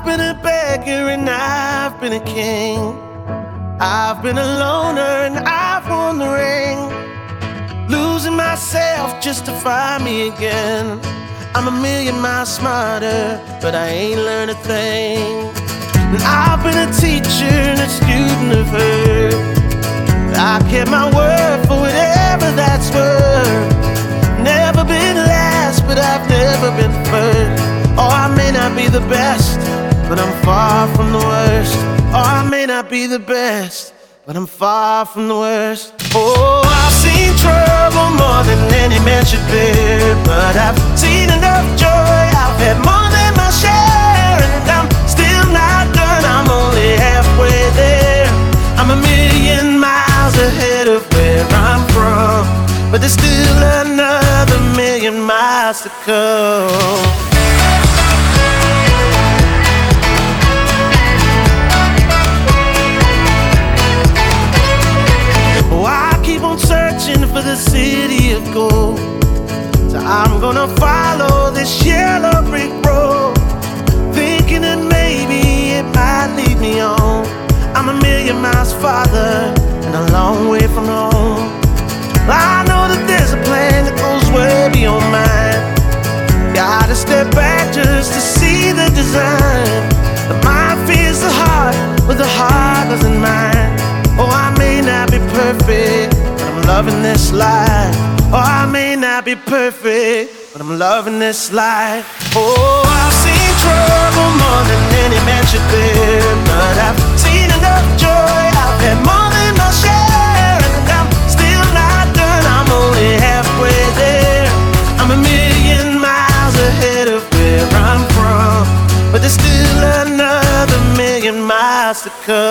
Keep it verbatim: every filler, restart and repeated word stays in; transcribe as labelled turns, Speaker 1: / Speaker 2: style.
Speaker 1: I've been a beggar and I've been a king. I've been a loner and I've won the ring. Losing myself just to find me again. I'm a million miles smarter, but I ain't learned a thing. And I've been a teacher and a student of her. I kept my word for whatever that's worth. Never been last, but I've never been first. Or I may not be the best, but I'm far from the worst. Or I may not be the best, but I'm far from the worst. Oh, I've seen trouble more than any man should bear, but I've seen enough joy, I've had more than my share. And I'm still not done, I'm only halfway there. I'm a million miles ahead of where I'm from, but there's still another million miles to come. Searching for the city of gold, so I'm gonna follow this yellow brick road, thinking that maybe it might lead me on. I'm a million miles farther and a long way from home. I know that there's a plan that goes way beyond mine. Gotta step back just to see the design. The mind feels the heart, but the heart doesn't mind. Oh, I may not be perfect, I'm loving this life. Oh, I may not be perfect, but I'm loving this life. Oh, I've seen trouble more than any man should bear, but I've seen enough joy, I've had more than my share. And I'm still not done, I'm only halfway there. I'm a million miles ahead of where I'm from, but there's still another million miles to come.